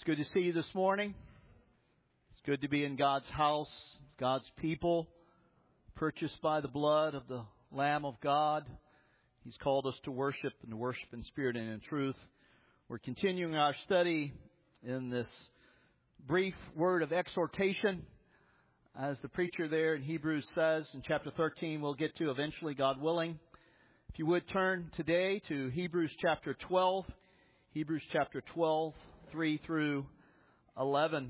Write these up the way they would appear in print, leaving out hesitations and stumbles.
good to see you this morning. It's good to be in God's house, God's people, purchased by the blood of the Lamb of God. He's called us to worship and to worship in spirit and in truth. We're continuing our study in this brief word of exhortation. As the preacher there in Hebrews says in chapter 13, we'll get to eventually, God willing. If you would turn today to Hebrews chapter 12. Hebrews chapter 12, 3 through 11.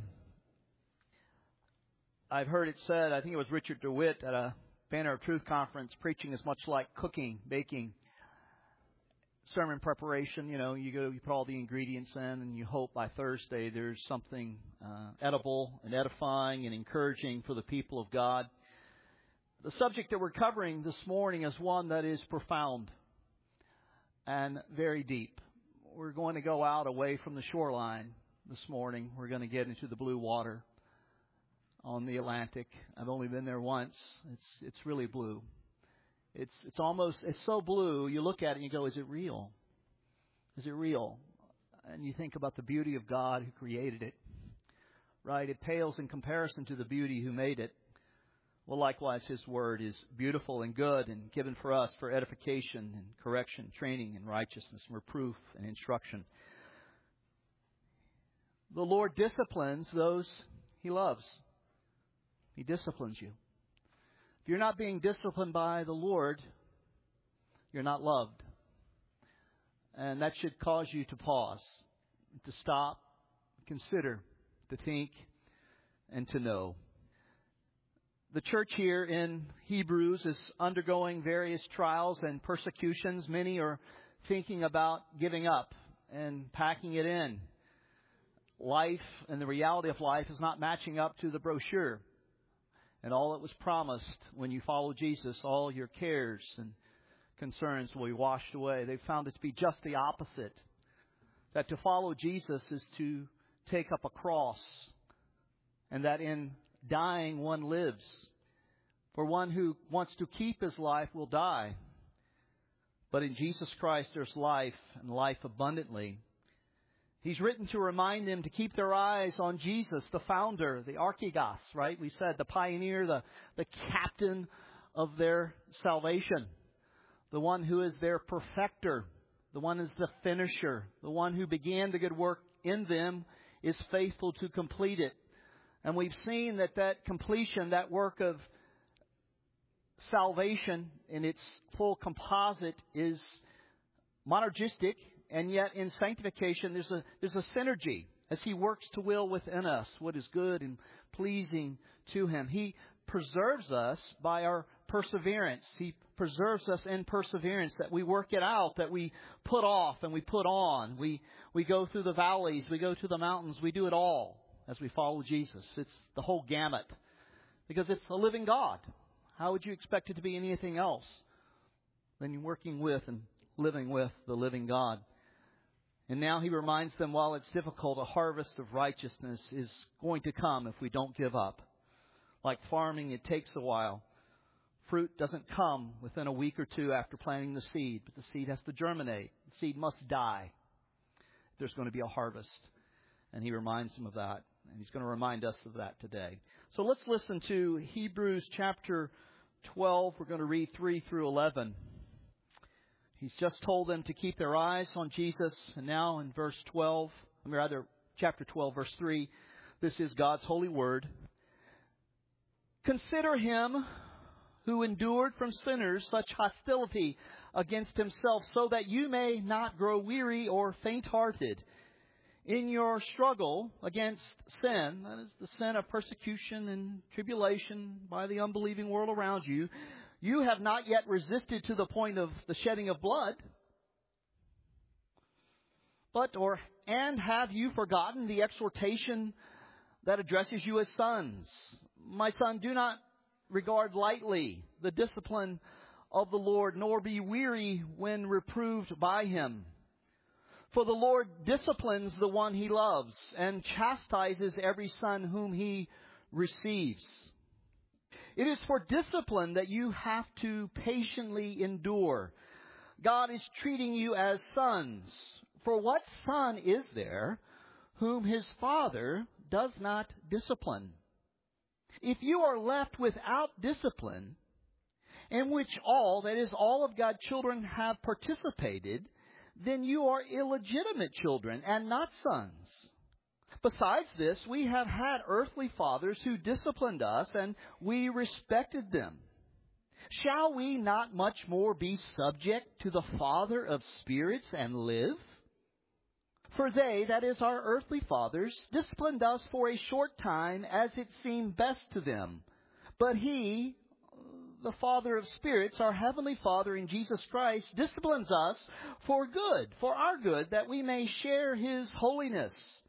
I've heard it said, I think it was Richard DeWitt at a Banner of Truth conference, preaching is much like cooking, baking, sermon preparation. You put all the ingredients in and you hope by Thursday there's something edible and edifying and encouraging for the people of God. The subject that we're covering this morning is one that is profound and very deep. We're going to go out away from the shoreline this morning. We're going to get into the blue water on the Atlantic. I've only been there once. It's really blue. It's so blue. You look at it and you go, is it real? Is it real? And you think about the beauty of God who created it. Right? It pales in comparison to the beauty who made it. Well, likewise, His Word is beautiful and good and given for us for edification and correction, training in righteousness, reproof and instruction. The Lord disciplines those He loves. He disciplines you. If you're not being disciplined by the Lord, you're not loved. And that should cause you to pause, to stop, consider, to think, and to know. The church here in Hebrews is undergoing various trials and persecutions. Many are thinking about giving up and packing it in. Life and the reality of life is not matching up to the brochure. And all that was promised when you follow Jesus, all your cares and concerns will be washed away. They've found it to be just the opposite. That to follow Jesus is to take up a cross. And that in dying one lives. For one who wants to keep his life will die. But in Jesus Christ there's life and life abundantly. He's written to remind them to keep their eyes on Jesus, the founder, the archegos, right? We said the pioneer, the captain of their salvation. The one who is their perfecter. The one who is the finisher. The one who began the good work in them is faithful to complete it. And we've seen that completion, that work of salvation in its full composite is monergistic. And yet in sanctification, there's a synergy as He works to will within us what is good and pleasing to Him. He preserves us by our perseverance. He preserves us in perseverance, that we work it out, that we put off and we put on. We go through the valleys, we go to the mountains, we do it all as we follow Jesus. It's the whole gamut because it's a living God. How would you expect it to be anything else than working with and living with the living God? And now He reminds them, while it's difficult, a harvest of righteousness is going to come if we don't give up. Like farming, it takes a while. Fruit doesn't come within a week or two after planting the seed, but the seed has to germinate. The seed must die if there's going to be a harvest. And He reminds them of that. And He's going to remind us of that today. So let's listen to Hebrews chapter 12. We're going to read 3 through 11. He's just told them to keep their eyes on Jesus. And now in chapter 12, verse 3, this is God's holy word. Consider Him who endured from sinners such hostility against Himself, so that you may not grow weary or faint-hearted in your struggle against sin. That is the sin of persecution and tribulation by the unbelieving world around you. You have not yet resisted to the point of the shedding of blood. And have you forgotten the exhortation that addresses you as sons? My son, do not regard lightly the discipline of the Lord, nor be weary when reproved by Him. For the Lord disciplines the one He loves and chastises every son whom He receives. It is for discipline that you have to patiently endure. God is treating you as sons. For what son is there whom his Father does not discipline. If you are left without discipline, in which all, that is, all of God's children have participated, then you are illegitimate children and not sons. Besides this, we have had earthly fathers who disciplined us, and we respected them. Shall we not much more be subject to the Father of spirits and live? For they, that is, our earthly fathers, disciplined us for a short time as it seemed best to them. But He, the Father of spirits, our Heavenly Father in Jesus Christ, disciplines us for good, for our good, that we may share His holiness.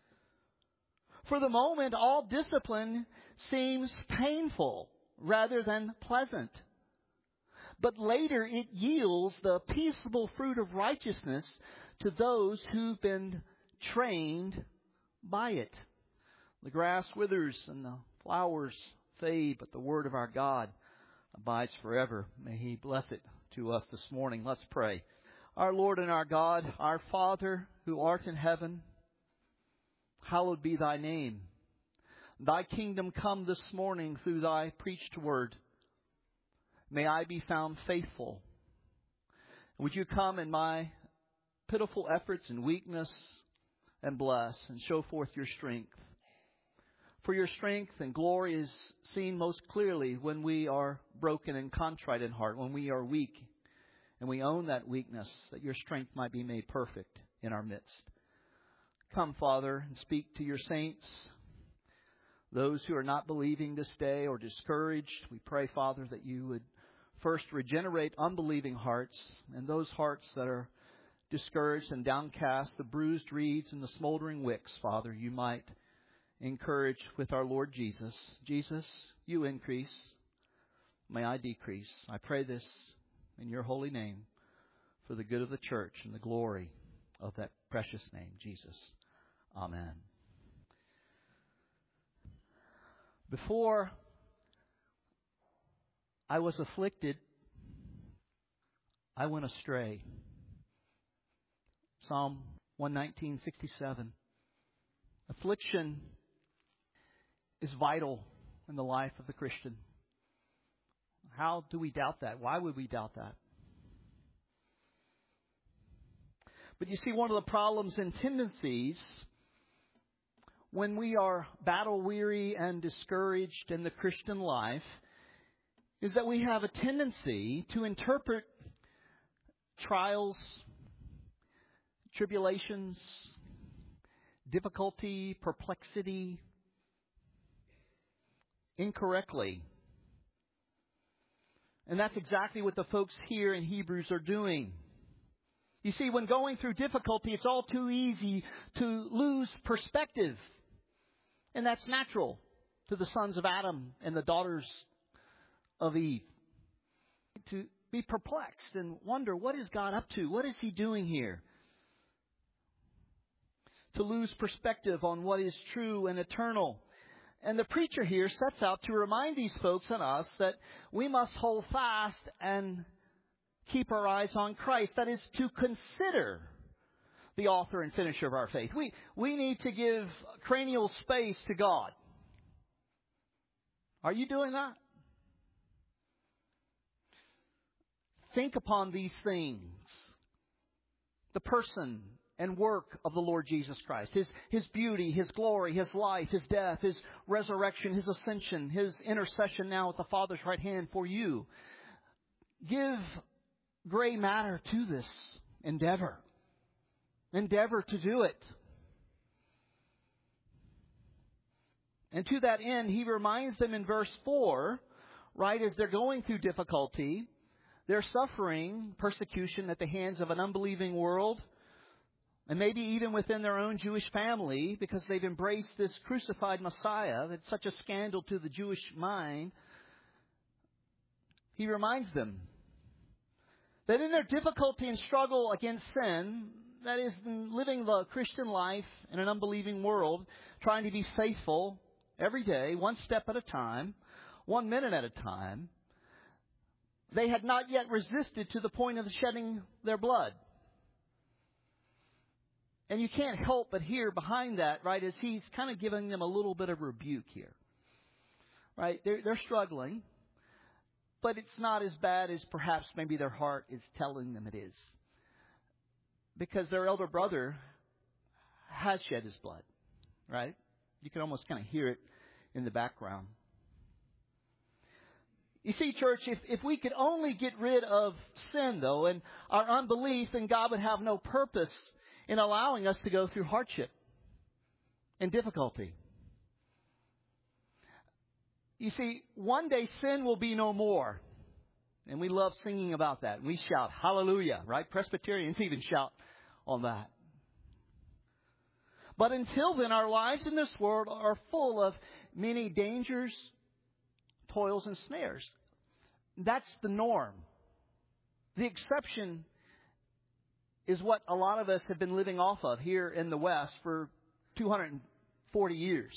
For the moment, all discipline seems painful rather than pleasant. But later it yields the peaceable fruit of righteousness to those who've been trained by it. The grass withers and the flowers fade, but the word of our God abides forever. May He bless it to us this morning. Let's pray. Our Lord and our God, our Father who art in heaven, hallowed be Thy name. Thy kingdom come this morning through Thy preached word. May I be found faithful. Would You come in my pitiful efforts and weakness and bless and show forth Your strength. For Your strength and glory is seen most clearly when we are broken and contrite in heart, when we are weak and we own that weakness, that Your strength might be made perfect in our midst. Come, Father, and speak to Your saints, those who are not believing this day or discouraged. We pray, Father, that You would first regenerate unbelieving hearts, and those hearts that are discouraged and downcast, the bruised reeds and the smoldering wicks, Father, You might encourage with our Lord Jesus. Jesus, You increase. May I decrease. I pray this in Your holy name for the good of the church and the glory of that precious name, Jesus. Amen. Before I was afflicted, I went astray. Psalm 119:67. Affliction is vital in the life of the Christian. How do we doubt that? Why would we doubt that? But you see, one of the problems and tendencies when we are battle-weary and discouraged in the Christian life is that we have a tendency to interpret trials, tribulations, difficulty, perplexity incorrectly. And that's exactly what the folks here in Hebrews are doing. You see, when going through difficulty, it's all too easy to lose perspective. And that's natural to the sons of Adam and the daughters of Eve. To be perplexed and wonder, what is God up to? What is He doing here? To lose perspective on what is true and eternal. And the preacher here sets out to remind these folks and us that we must hold fast and keep our eyes on Christ. That is, to consider the author and finisher of our faith. We need to give cranial space to God. Are you doing that? Think upon these things. The person and work of the Lord Jesus Christ. His beauty, His glory, His life, His death, His resurrection, His ascension, His intercession now at the Father's right hand for you. Give gray matter to this endeavor. Endeavor to do it. And to that end, he reminds them in verse 4, right, as they're going through difficulty, they're suffering persecution at the hands of an unbelieving world, and maybe even within their own Jewish family, because they've embraced this crucified Messiah that's such a scandal to the Jewish mind. He reminds them that in their difficulty and struggle against sin, that is, in living the Christian life in an unbelieving world, trying to be faithful every day, one step at a time, 1 minute at a time, they had not yet resisted to the point of shedding their blood. And you can't help but hear behind that, right, is he's kind of giving them a little bit of rebuke here. Right? They're struggling, but it's not as bad as perhaps maybe their heart is telling them it is. Because their elder brother has shed his blood, right? You can almost kind of hear it in the background. You see, church, if we could only get rid of sin, though, and our unbelief, then God would have no purpose in allowing us to go through hardship and difficulty. You see, one day sin will be no more. And we love singing about that. We shout, hallelujah, right? Presbyterians even shout on that. But until then, our lives in this world are full of many dangers, toils, and snares. That's the norm. The exception is what a lot of us have been living off of here in the West for 240 years.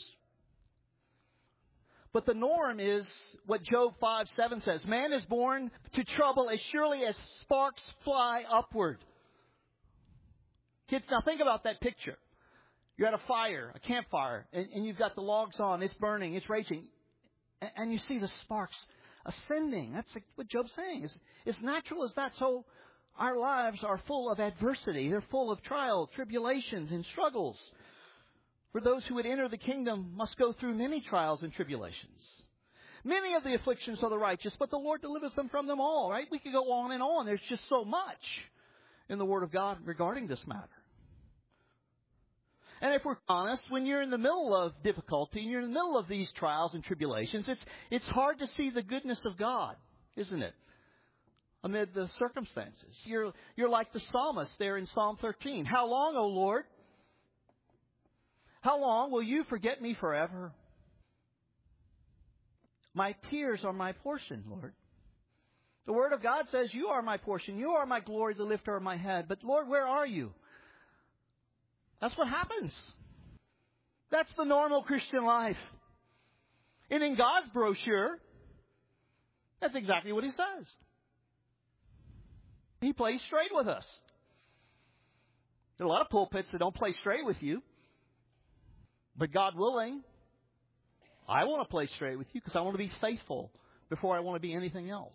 But the norm is what Job 5:7 says. Man is born to trouble as surely as sparks fly upward. Kids, now think about that picture. You're at a fire, a campfire, and you've got the logs on. It's burning, it's raging. And you see the sparks ascending. That's what Job's saying. As natural as that, so our lives are full of adversity. They're full of trials, tribulations, and struggles. For those who would enter the kingdom must go through many trials and tribulations. Many of the afflictions of the righteous, but the Lord delivers them from them all, right? We could go on and on. There's just so much in the Word of God regarding this matter. And if we're honest, when you're in the middle of difficulty, and you're in the middle of these trials and tribulations, it's hard to see the goodness of God, isn't it? Amid the circumstances. You're like the psalmist there in Psalm 13. How long, O Lord? How long will you forget me forever? My tears are my portion, Lord. The Word of God says, you are my portion. You are my glory, the lifter of my head. But Lord, where are you? That's what happens. That's the normal Christian life. And in God's brochure, that's exactly what He says. He plays straight with us. There are a lot of pulpits that don't play straight with you. But God willing, I want to play straight with you because I want to be faithful before I want to be anything else.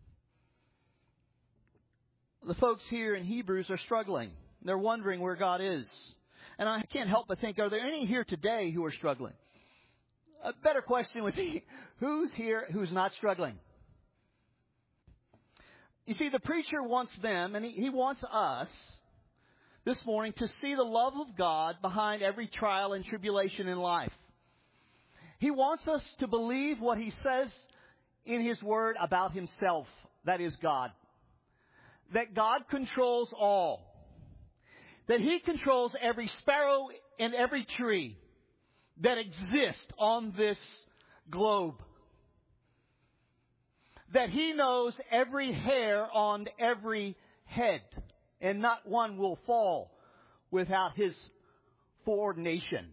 The folks here in Hebrews are struggling. They're wondering where God is. And I can't help but think, are there any here today who are struggling? A better question would be, who's here who's not struggling? You see, the preacher wants them, and he wants us this morning to see the love of God behind every trial and tribulation in life. He wants us to believe what He says in His Word about Himself, that is God. That God controls all. That He controls every sparrow and every tree that exists on this globe. That He knows every hair on every head, and not one will fall without His foreordination.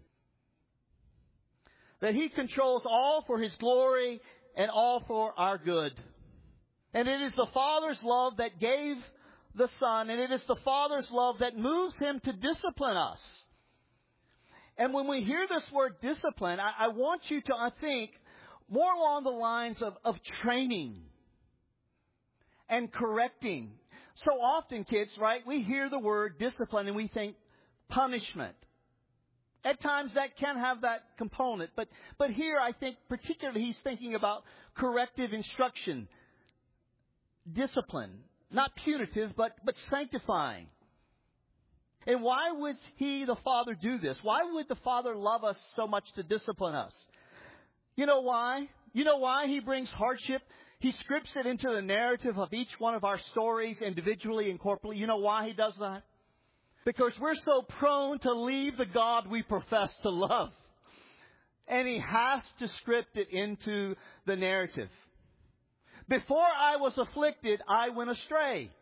That He controls all for His glory and all for our good. And it is the Father's love that gave the Son, and it is the Father's love that moves Him to discipline us. And when we hear this word discipline, I want you to, I think, more along the lines of training and correcting. So often, kids, right, we hear the word discipline and we think punishment. At times that can have that component. But here I think particularly He's thinking about corrective instruction, discipline. Not punitive, but sanctifying. And why would He, the Father, do this? Why would the Father love us so much to discipline us? You know why? You know why He brings hardship? He scripts it into the narrative of each one of our stories, individually and corporately. You know why He does that? Because we're so prone to leave the God we profess to love. And He has to script it into the narrative. Before I was afflicted, I went astray.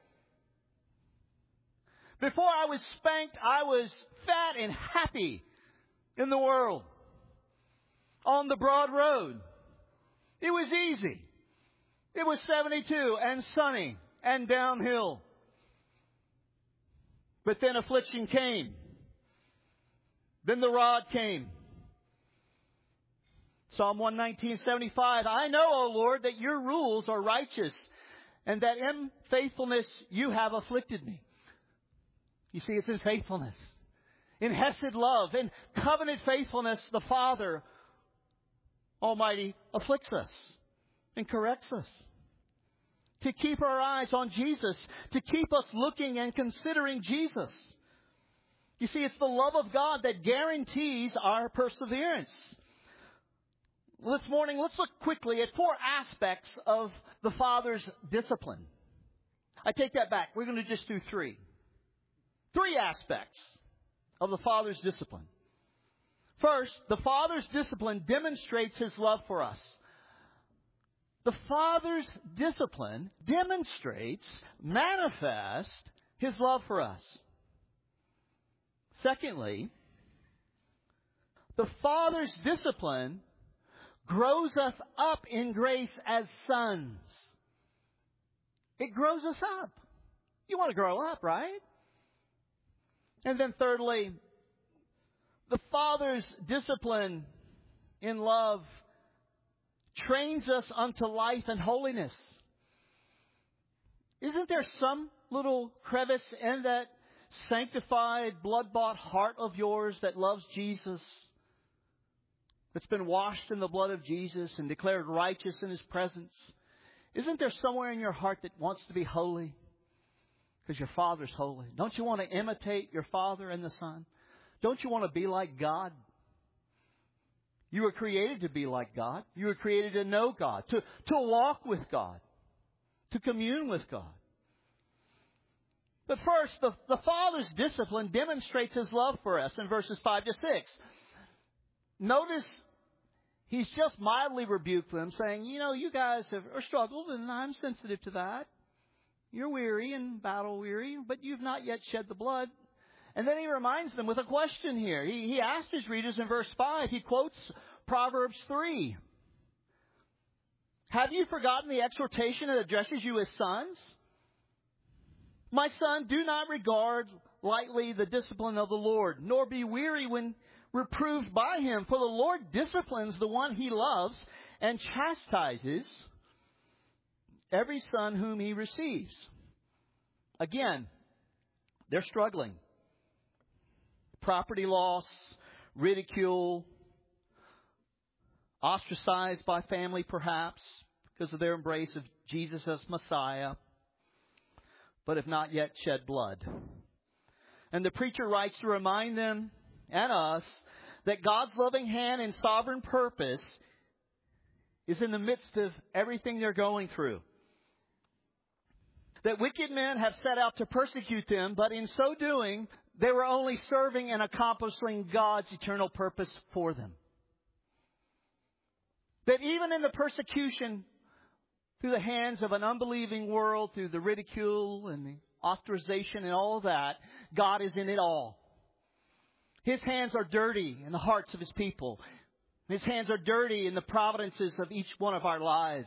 Before I was spanked, I was fat and happy in the world. On the broad road. It was easy. It was 72 and sunny and downhill. But then affliction came. Then the rod came. Psalm 119:75. I know, O Lord, that your rules are righteous, and that in faithfulness you have afflicted me. You see, it's in faithfulness. In Hesed love, in covenant faithfulness, the Father Almighty afflicts us and corrects us. To keep our eyes on Jesus, to keep us looking and considering Jesus. You see, it's the love of God that guarantees our perseverance. This morning, let's look quickly at 4 aspects of the Father's discipline. I take that back. We're going to just do 3. 3 aspects of the Father's discipline. First, the Father's discipline demonstrates His love for us. The Father's discipline demonstrates, manifests His love for us. Secondly, the Father's discipline grows us up in grace as sons. It grows us up. You want to grow up, right? And then thirdly, the Father's discipline in love trains us unto life and holiness. Isn't there some little crevice in that sanctified, blood-bought heart of yours that loves Jesus, that's been washed in the blood of Jesus and declared righteous in His presence? Isn't there somewhere in your heart that wants to be holy? Because your Father's holy. Don't you want to imitate your Father and the Son? Don't you want to be like God? You were created to be like God. You were created to know God, to walk with God, to commune with God. But first, the Father's discipline demonstrates His love for us in verses 5 to 6. Notice He's just mildly rebuked them, saying, you guys are struggled, and I'm sensitive to that. You're weary and battle weary, but you've not yet shed the blood. And then He reminds them with a question here. He asked His readers in verse 5, He quotes Proverbs 3. Have you forgotten the exhortation that addresses you as sons? My son, do not regard lightly the discipline of the Lord, nor be weary when reproved by Him. For the Lord disciplines the one He loves and chastises every son whom He receives. Again, they're struggling. Property loss, ridicule, ostracized by family perhaps because of their embrace of Jesus as Messiah, but have not yet shed blood. And the preacher writes to remind them and us that God's loving hand and sovereign purpose is in the midst of everything they're going through. That wicked men have set out to persecute them, but in so doing, they were only serving and accomplishing God's eternal purpose for them. That even in the persecution through the hands of an unbelieving world, through the ridicule and the ostracization and all of that, God is in it all. His hands are dirty in the hearts of His people. His hands are dirty in the providences of each one of our lives.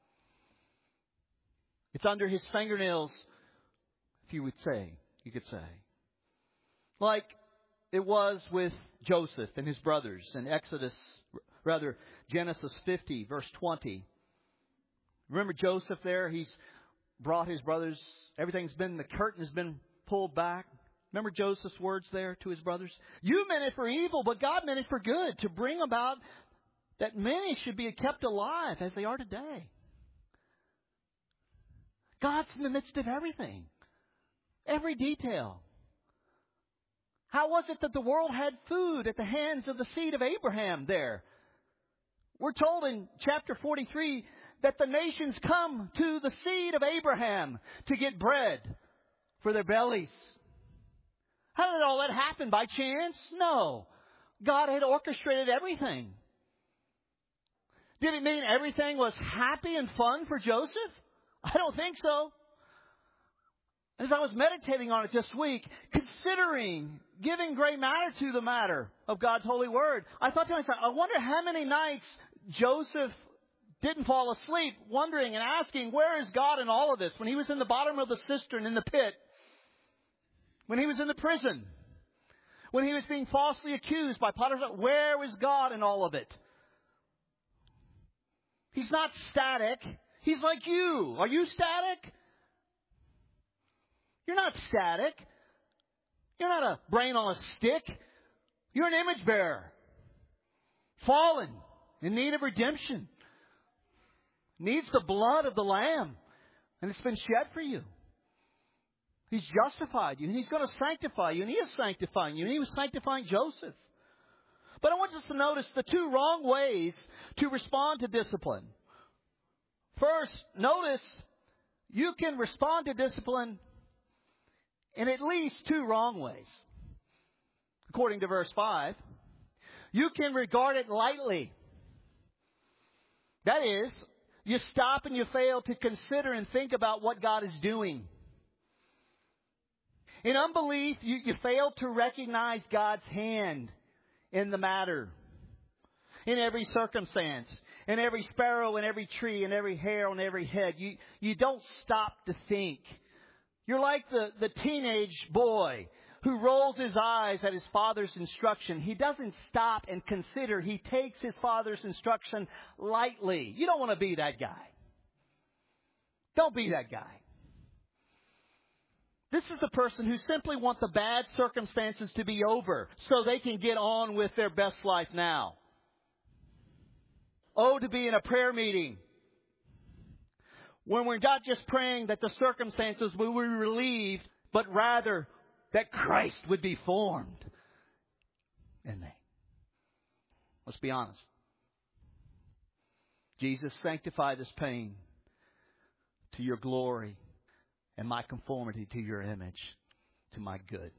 It's under His fingernails, if you could say. Like it was with Joseph and his brothers in Genesis 50, verse 20. Remember Joseph there? He's brought his brothers. The curtain has been pulled back. Remember Joseph's words there to his brothers? You meant it for evil, but God meant it for good, to bring about that many should be kept alive as they are today. God's in the midst of everything. Every detail. How was it that the world had food at the hands of the seed of Abraham there? We're told in chapter 43 that the nations come to the seed of Abraham to get bread for their bellies. How did all that happen? By chance? No. God had orchestrated everything. Did it mean everything was happy and fun for Joseph? I don't think so. As I was meditating on it this week, considering, giving great matter to the matter of God's holy word, I thought to myself, I wonder how many nights Joseph didn't fall asleep wondering and asking, where is God in all of this? When he was in the bottom of the cistern in the pit, when he was in the prison, When he was being falsely accused by Potiphar's wife, where was God in all of it? He's not static. He's like you. Are you static? You're not static. You're not a brain on a stick. You're an image bearer. Fallen. In need of redemption. Needs the blood of the Lamb. And it's been shed for you. He's justified you. And He's going to sanctify you. And He is sanctifying you. And He was sanctifying Joseph. But I want us to notice the two wrong ways to respond to discipline. First, notice you can respond to discipline in at least two wrong ways. According to verse 5, you can regard it lightly. That is, you stop and you fail to consider and think about what God is doing. In unbelief, you fail to recognize God's hand in the matter. In every circumstance, in every sparrow, in every tree, in every hair on every head. You don't stop to think. You're like the teenage boy who rolls his eyes at his father's instruction. He doesn't stop and consider. He takes his father's instruction lightly. You don't want to be that guy. Don't be that guy. This is the person who simply wants the bad circumstances to be over so they can get on with their best life now. Oh, to be in a prayer meeting when we're not just praying that the circumstances will be relieved, but rather that Christ would be formed in me. Let's be honest. Jesus, sanctify this pain to your glory and my conformity to your image, to my good.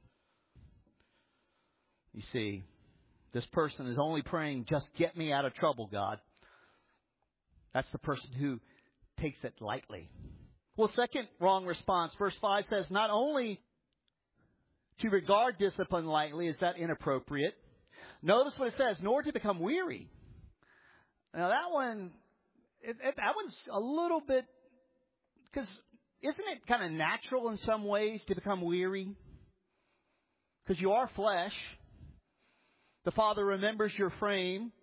You see, this person is only praying, just get me out of trouble, God. That's the person who takes it lightly. Well, second wrong response. Verse 5 says, not only to regard discipline lightly is that inappropriate. Notice what it says, nor to become weary. Now that one's a little bit, because isn't it kind of natural in some ways to become weary? Because you are flesh. The Father remembers your frame.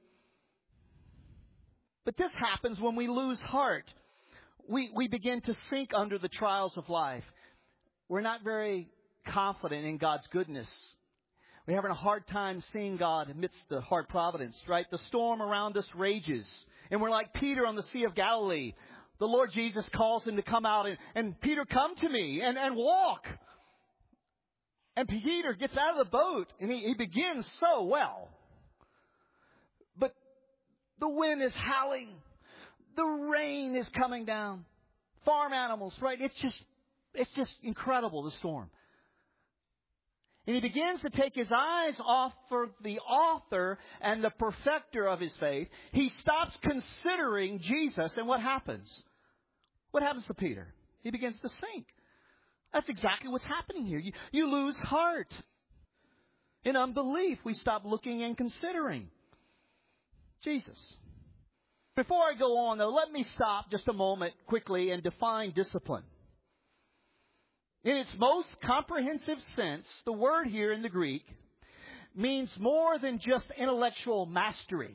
But this happens when we lose heart. We begin to sink under the trials of life. We're not very confident in God's goodness. We're having a hard time seeing God amidst the hard providence, right? The storm around us rages. And we're like Peter on the Sea of Galilee. The Lord Jesus calls him to come out and Peter, come to me and walk. And Peter gets out of the boat and he begins so well. But the wind is howling. The rain is coming down. Farm animals, right? It's just incredible, the storm. And he begins to take his eyes off of the author and the perfecter of his faith. He stops considering Jesus, and what happens? What happens to Peter? He begins to sink. That's exactly what's happening here. You lose heart. In unbelief, we stop looking and considering Jesus. Before I go on, though, let me stop just a moment quickly and define discipline. In its most comprehensive sense, the word here in the Greek means more than just intellectual mastery.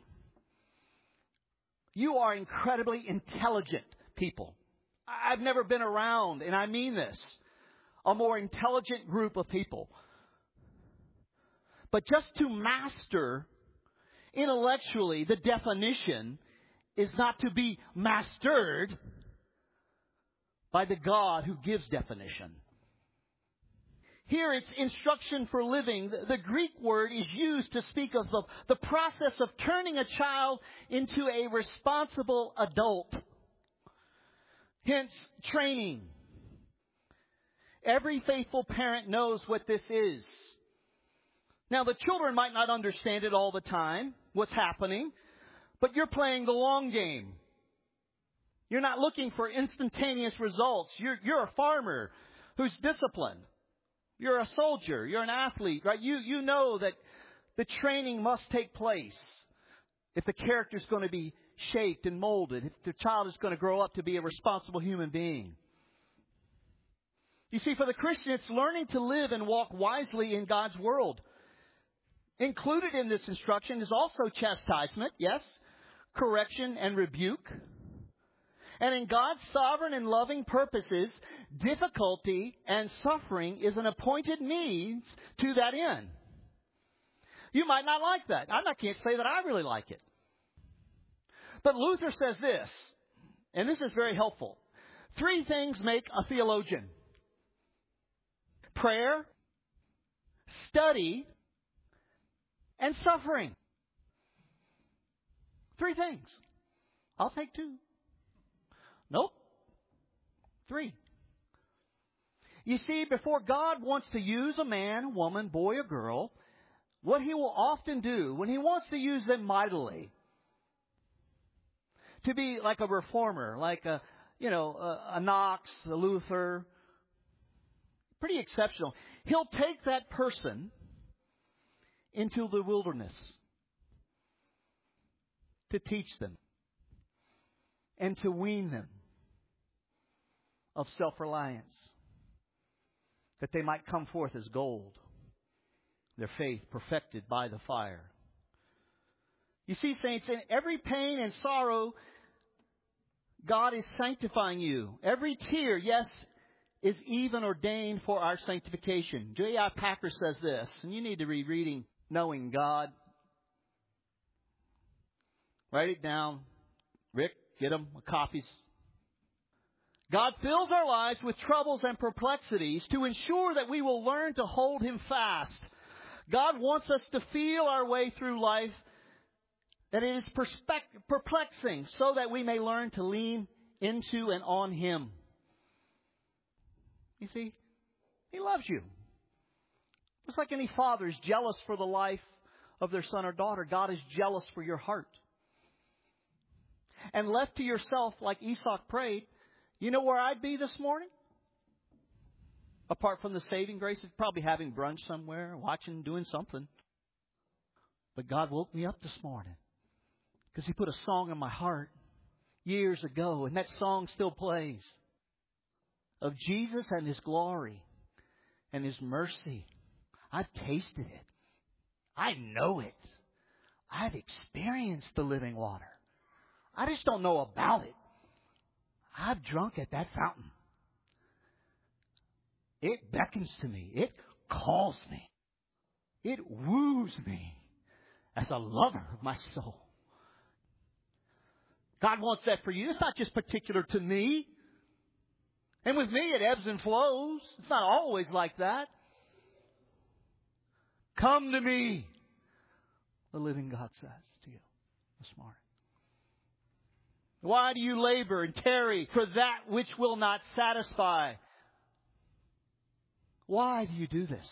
You are incredibly intelligent people. I've never been around, and I mean this, a more intelligent group of people. But just to master intellectually, the definition is not to be mastered by the God who gives definition. Here it's instruction for living. The Greek word is used to speak of the process of turning a child into a responsible adult. Hence, training. Every faithful parent knows what this is. Now, the children might not understand it all the time, what's happening, but you're playing the long game. You're not looking for instantaneous results. You're a farmer who's disciplined. You're a soldier. You're an athlete, right? You know that the training must take place if the character is going to be shaped and molded, if the child is going to grow up to be a responsible human being. You see, for the Christian, it's learning to live and walk wisely in God's world. Included in this instruction is also chastisement, yes, correction and rebuke. And in God's sovereign and loving purposes, difficulty and suffering is an appointed means to that end. You might not like that. I can't say that I really like it. But Luther says this, and this is very helpful. 3 things make a theologian: prayer, study, and suffering. 3 things. I'll take 2. Nope. 3. You see, before God wants to use a man, woman, boy, or girl, what He will often do, when He wants to use them mightily, to be like a reformer, like a Knox, a Luther, pretty exceptional, He'll take that person into the wilderness to teach them and to wean them of self-reliance, that they might come forth as gold, their faith perfected by the fire. You see, saints, in every pain and sorrow, God is sanctifying you. Every tear, yes, is even ordained for our sanctification. J.I. Packer says this, and you need to be reading Knowing God. Write it down. Rick, get them copies. God fills our lives with troubles and perplexities to ensure that we will learn to hold Him fast. God wants us to feel our way through life, that it is perplexing, so that we may learn to lean into and on Him. You see, He loves you. Just like any father is jealous for the life of their son or daughter, God is jealous for your heart. And left to yourself, like Esau prayed, you know where I'd be this morning? Apart from the saving grace, probably having brunch somewhere, watching, doing something. But God woke me up this morning because He put a song in my heart years ago, and that song still plays, of Jesus and His glory and His mercy. I've tasted it. I know it. I've experienced the living water. I just don't know about it. I've drunk at that fountain. It beckons to me. It calls me. It woos me as a lover of my soul. God wants that for you. It's not just particular to me. And with me, it ebbs and flows. It's not always like that. Come to me, the living God says to you this morning. Why do you labor and tarry for that which will not satisfy? Why do you do this?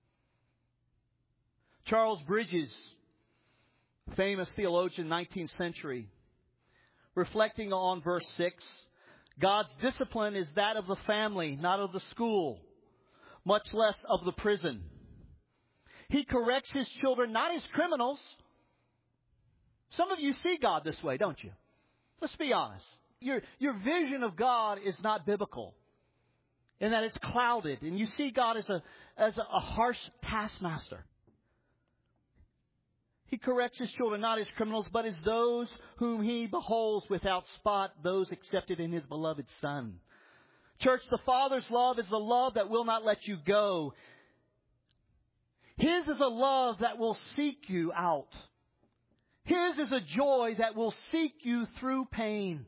Charles Bridges, famous theologian, 19th century, reflecting on verse 6, God's discipline is that of the family, not of the school, much less of the prison. He corrects His children not as criminals. Some of you see God this way, don't you? Let's be honest. Your vision of God is not biblical, in that it's clouded, and you see God as a harsh taskmaster. He corrects His children not as criminals, but as those whom He beholds without spot, those accepted in His beloved Son. Church, the Father's love is the love that will not let you go. His is a love that will seek you out. His is a joy that will seek you through pain.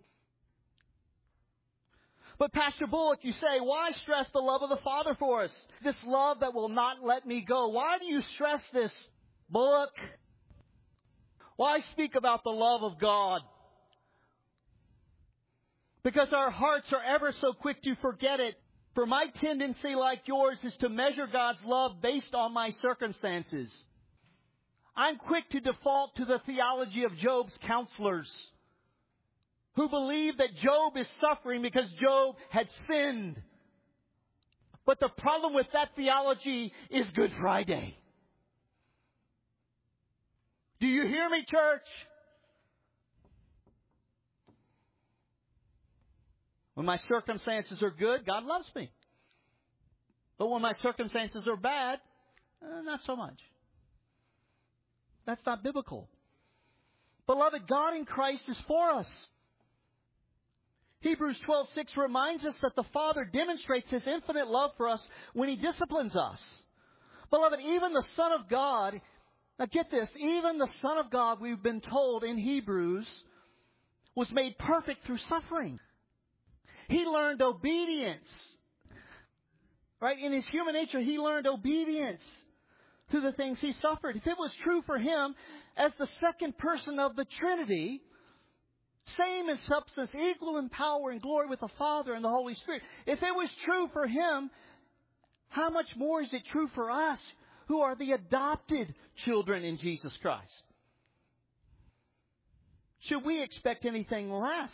But Pastor Bullock, you say, why stress the love of the Father for us? This love that will not let me go. Why do you stress this, Bullock? Why speak about the love of God? Because our hearts are ever so quick to forget it. For my tendency, like yours, is to measure God's love based on my circumstances. I'm quick to default to the theology of Job's counselors, who believe that Job is suffering because Job had sinned. But the problem with that theology is Good Friday. Do you hear me, church? When my circumstances are good, God loves me. But when my circumstances are bad, not so much. That's not biblical. Beloved, God in Christ is for us. Hebrews 12:6 reminds us that the Father demonstrates His infinite love for us when He disciplines us. Beloved, even the Son of God, now get this, even the Son of God, we've been told in Hebrews, was made perfect through suffering. He learned obedience. Right? In His human nature, He learned obedience to the things He suffered. If it was true for Him as the second person of the Trinity, same in substance, equal in power and glory with the Father and the Holy Spirit. If it was true for Him, how much more is it true for us who are the adopted children in Jesus Christ? Should we expect anything less?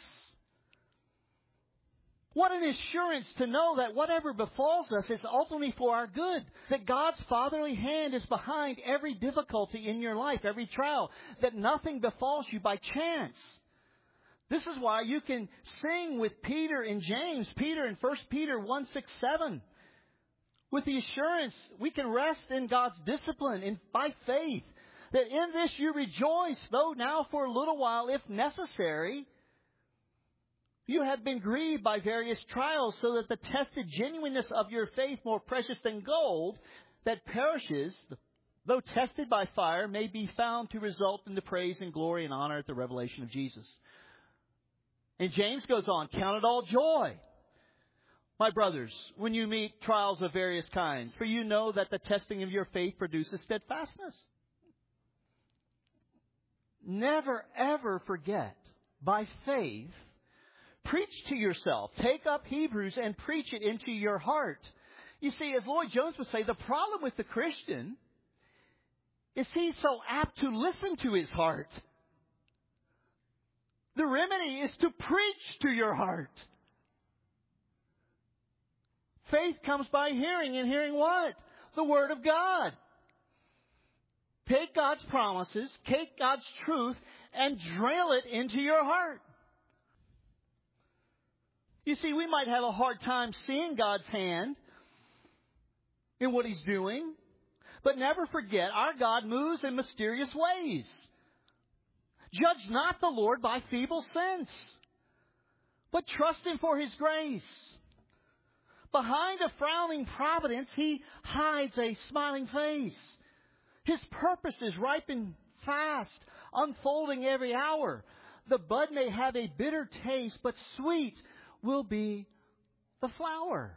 What an assurance to know that whatever befalls us is ultimately for our good. That God's fatherly hand is behind every difficulty in your life, every trial. That nothing befalls you by chance. This is why you can sing with Peter and James, Peter in 1 Peter 1:6-7. With the assurance we can rest in God's discipline and by faith. That in this you rejoice, though now for a little while, if necessary, you have been grieved by various trials, so that the tested genuineness of your faith, more precious than gold, that perishes, though tested by fire, may be found to result in the praise and glory and honor at the revelation of Jesus. And James goes on, count it all joy, my brothers, when you meet trials of various kinds, for you know that the testing of your faith produces steadfastness. Never ever forget, by faith, preach to yourself. Take up Hebrews and preach it into your heart. You see, as Lloyd Jones would say, the problem with the Christian is he's so apt to listen to his heart. The remedy is to preach to your heart. Faith comes by hearing, and hearing what? The Word of God. Take God's promises, take God's truth, and drill it into your heart. You see, we might have a hard time seeing God's hand in what He's doing, but never forget, our God moves in mysterious ways. Judge not the Lord by feeble sense, but trust Him for His grace. Behind a frowning providence, He hides a smiling face. His purposes ripen fast, unfolding every hour. The bud may have a bitter taste, but sweet will be the flower.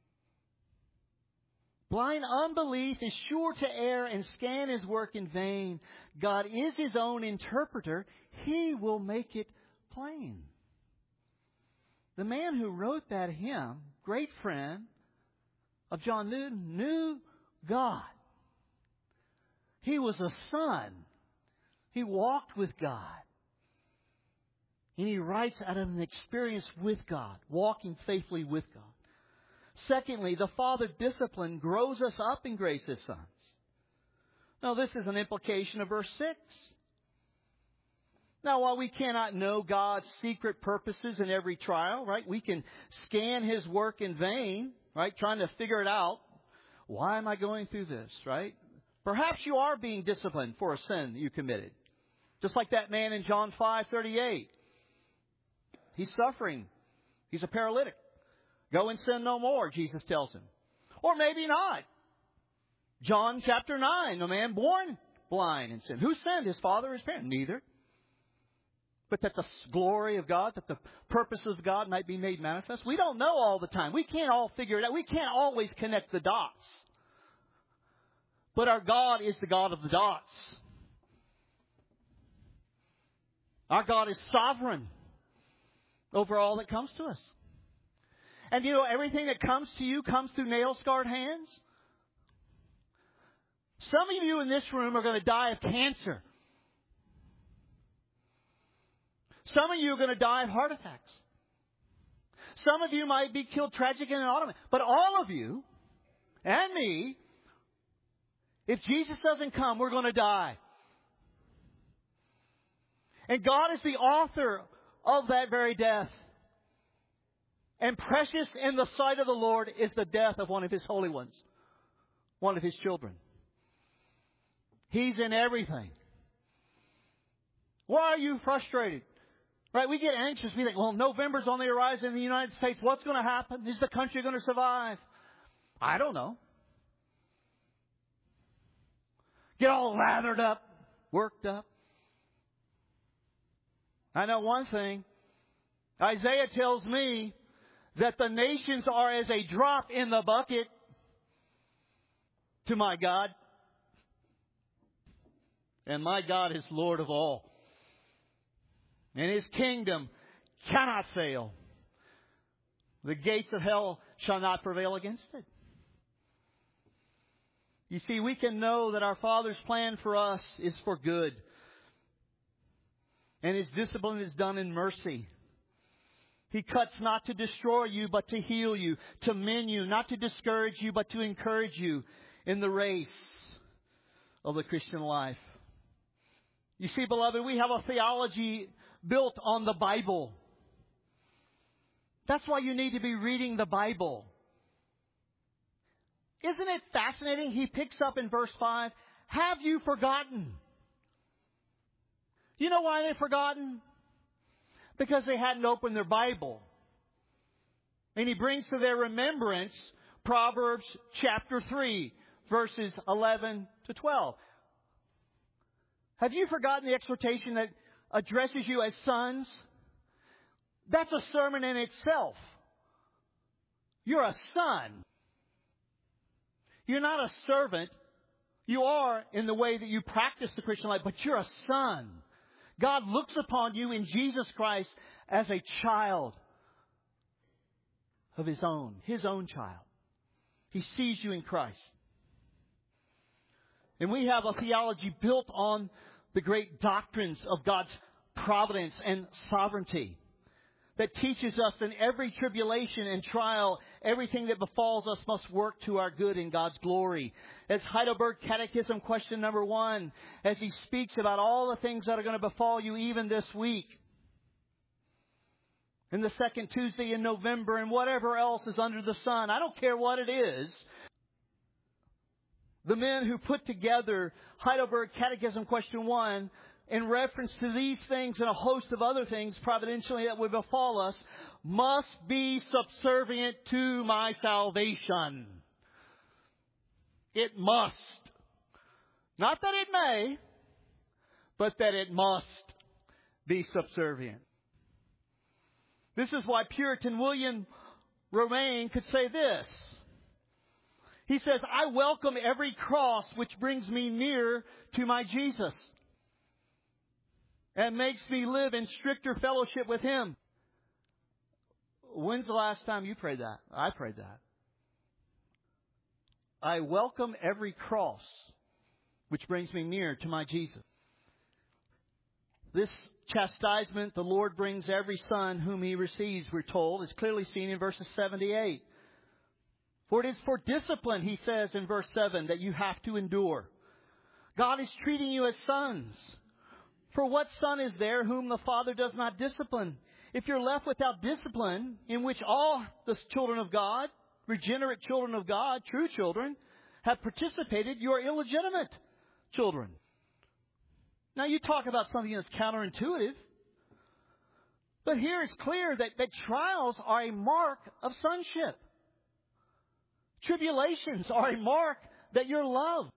Blind unbelief is sure to err and scan His work in vain. God is His own interpreter. He will make it plain. The man who wrote that hymn, great friend of John Newton, knew God. He was a son. He walked with God. And he writes out of an experience with God, walking faithfully with God. Secondly, the Father discipline grows us up in grace as sons. Now, this is an implication of verse 6. Now, while we cannot know God's secret purposes in every trial, right? We can scan His work in vain, right? Trying to figure it out. Why am I going through this, right? Perhaps you are being disciplined for a sin that you committed. Just like that man in John 5:38. He's suffering. He's a paralytic. Go and sin no more, Jesus tells him. Or maybe not. John chapter 9, a man born blind in sin. Who sinned? His father or his parent? Neither. But that the glory of God, that the purposes of God might be made manifest. We don't know all the time. We can't all figure it out. We can't always connect the dots. But our God is the God of the dots. Our God is sovereign over all that comes to us. And you know, everything that comes to you comes through nail-scarred hands. Some of you in this room are going to die of cancer. Some of you are going to die of heart attacks. Some of you might be killed tragically in an automobile. But all of you and me, if Jesus doesn't come, we're going to die. And God is the author of that very death. And precious in the sight of the Lord is the death of one of His holy ones, one of His children. He's in everything. Why are you frustrated? Right? We get anxious. We think, well, November's on the horizon in the United States. What's going to happen? Is the country going to survive? I don't know. Get all lathered up, worked up. I know one thing. Isaiah tells me that the nations are as a drop in the bucket to my God. And my God is Lord of all. And His kingdom cannot fail. The gates of hell shall not prevail against it. You see, we can know that our Father's plan for us is for good. And His discipline is done in mercy. He cuts not to destroy you, but to heal you, to mend you, not to discourage you, but to encourage you in the race of the Christian life. You see, beloved, we have a theology built on the Bible. That's why you need to be reading the Bible. Isn't it fascinating? He picks up in verse 5, have you forgotten? You know why they've forgotten? Because they hadn't opened their Bible. And he brings to their remembrance Proverbs chapter 3, verses 11 to 12. Have you forgotten the exhortation that addresses you as sons? That's a sermon in itself. You're a son. You're not a servant. You are in the way that you practice the Christian life, but you're a son. God looks upon you in Jesus Christ as a child of His own child. He sees you in Christ. And we have a theology built on the great doctrines of God's providence and sovereignty that teaches us in every tribulation and trial, everything that befalls us must work to our good in God's glory. As Heidelberg Catechism question number 1, as he speaks about all the things that are going to befall you even this week, and the second Tuesday in November, and whatever else is under the sun, I don't care what it is. The men who put together Heidelberg Catechism question 1 in reference to these things and a host of other things providentially that would befall us must be subservient to my salvation. It must. Not that it may, but that it must be subservient. This is why Puritan William Romaine could say this. He says, I welcome every cross which brings me near to my Jesus and makes me live in stricter fellowship with Him. When's the last time you prayed that? I prayed that. I welcome every cross which brings me near to my Jesus. This chastisement the Lord brings every son whom He receives, we're told, is clearly seen in verses 7 to 8. For it is for discipline, he says in verse 7, that you have to endure. God is treating you as sons. For what son is there whom the Father does not discipline? If you're left without discipline, in which all the children of God, regenerate children of God, true children, have participated, you are illegitimate children. Now you talk about something that's counterintuitive. But here it's clear that trials are a mark of sonship. Tribulations are a mark that you're loved.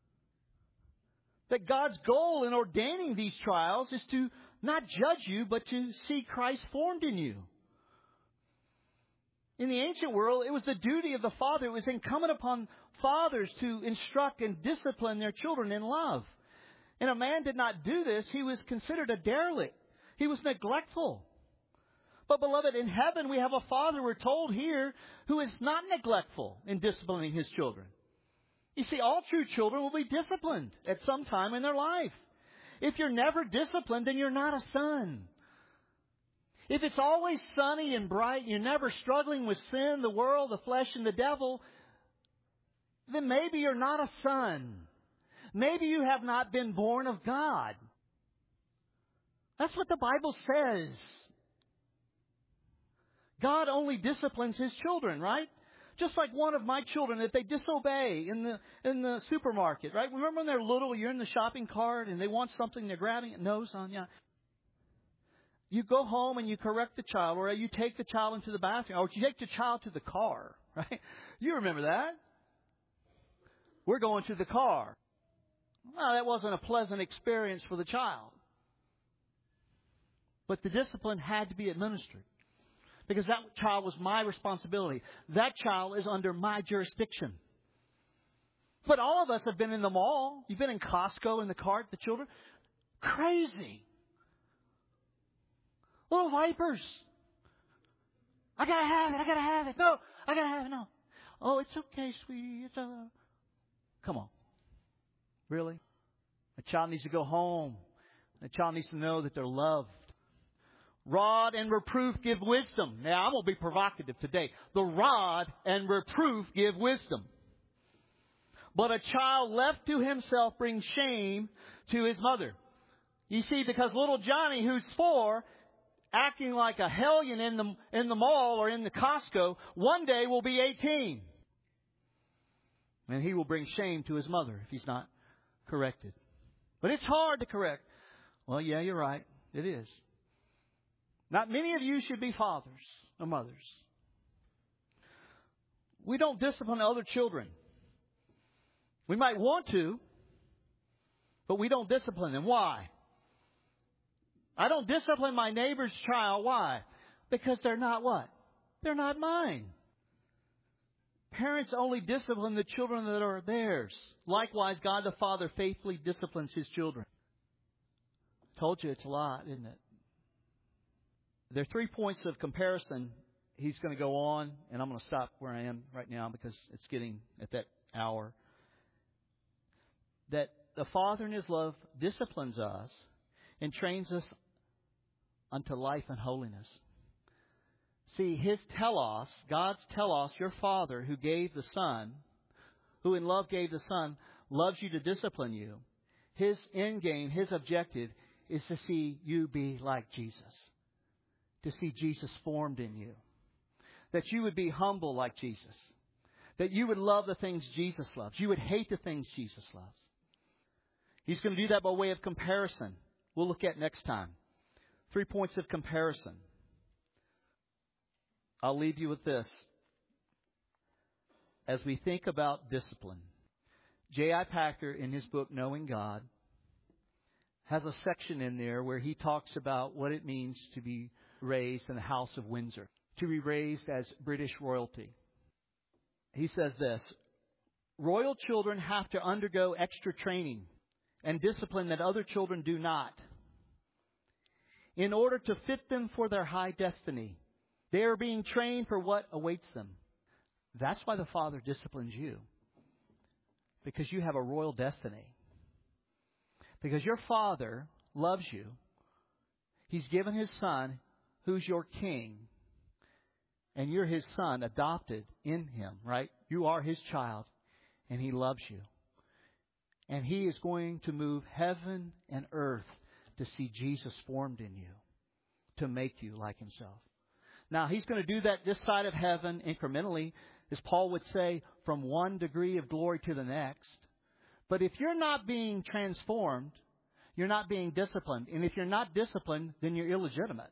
That God's goal in ordaining these trials is to not judge you, but to see Christ formed in you. In the ancient world, it was the duty of the father. It was incumbent upon fathers to instruct and discipline their children in love. And a man did not do this, he was considered a derelict. He was neglectful. But beloved, in heaven we have a Father, we're told here, who is not neglectful in disciplining His children. You see, all true children will be disciplined at some time in their life. If you're never disciplined, then you're not a son. If it's always sunny and bright, and you're never struggling with sin, the world, the flesh, and the devil, then maybe you're not a son. Maybe you have not been born of God. That's what the Bible says. God only disciplines His children, right? Just like one of my children, if they disobey in the supermarket, right? Remember when they're little, you're in the shopping cart and they want something, they're grabbing it. No, son, yeah. you go home and you correct the child, or you take the child into the bathroom, or you take the child to the car, right? You remember that. We're going to the car. Well, that wasn't a pleasant experience for the child. But the discipline had to be administered. Because that child was my responsibility. That child is under my jurisdiction. But all of us have been in the mall. You've been in Costco in the cart, the children. Crazy. Little vipers. I gotta have it. I gotta have it. No, I gotta have it. No. Oh, it's okay, sweetie. It's Come on. Really? A child needs to go home. A child needs to know that they're loved. Rod and reproof give wisdom. Now, I'm going to be provocative today. The rod and reproof give wisdom. But a child left to himself brings shame to his mother. You see, because little Johnny, who's 4, acting like a hellion in the mall or in the Costco, one day will be 18. And he will bring shame to his mother if he's not corrected. But it's hard to correct. Well, yeah, you're right. It is. Not many of you should be fathers or mothers. We don't discipline other children. We might want to, but we don't discipline them. Why? I don't discipline my neighbor's child. Why? Because they're not what? They're not mine. Parents only discipline the children that are theirs. Likewise, God the Father faithfully disciplines His children. Told you it's a lot, isn't it? There are 3 points of comparison. He's going to go on, and I'm going to stop where I am right now because it's getting at that hour. That the Father in His love disciplines us and trains us unto life and holiness. See, His telos, God's telos, your Father who gave the Son, who in love gave the Son, loves you to discipline you. His end game, His objective is to see you be like Jesus. To see Jesus formed in you. That you would be humble like Jesus. That you would love the things Jesus loves. You would hate the things Jesus loves. He's going to do that by way of comparison. We'll look at next time. 3 points of comparison. I'll leave you with this. As we think about discipline, J.I. Packer, in his book, Knowing God, has a section in there where he talks about what it means to be raised in the House of Windsor, to be raised as British royalty. He says this: royal children have to undergo extra training and discipline that other children do not. In order to fit them for their high destiny, they are being trained for what awaits them. That's why the Father disciplines you. Because you have a royal destiny. Because your Father loves you. He's given His Son, who's your King. And you're His son, adopted in Him, right? You are His child. And He loves you. And He is going to move heaven and earth to see Jesus formed in you. To make you like Himself. Now, He's going to do that this side of heaven incrementally. As Paul would say, from one degree of glory to the next. But if you're not being transformed, you're not being disciplined. And if you're not disciplined, then you're illegitimate.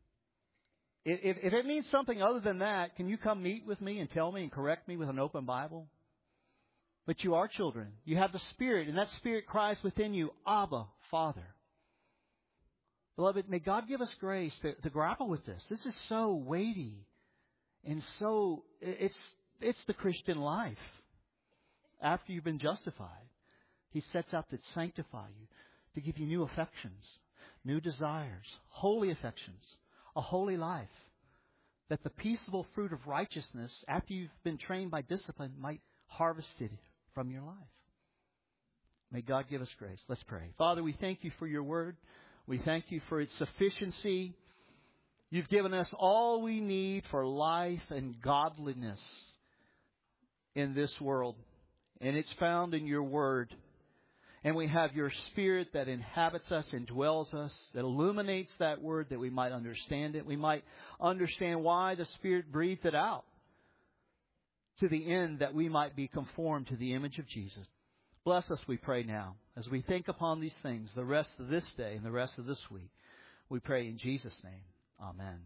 If it means something other than that, can you come meet with me and tell me and correct me with an open Bible? But you are children. You have the Spirit, and that Spirit cries within you, Abba, Father. Beloved, may God give us grace to grapple with this. This is so weighty. And so, it's the Christian life. After you've been justified, He sets out to sanctify you, to give you new affections, new desires, holy affections, a holy life, that the peaceable fruit of righteousness, after you've been trained by discipline, might harvest it from your life. May God give us grace. Let's pray. Father, we thank You for Your word. We thank You for its sufficiency. You've given us all we need for life and godliness in this world. And it's found in Your word. And we have Your Spirit that inhabits us and dwells us, that illuminates that word that we might understand it. We might understand why the Spirit breathed it out, to the end that we might be conformed to the image of Jesus. Bless us, we pray now, as we think upon these things the rest of this day and the rest of this week. We pray in Jesus' name. Amen.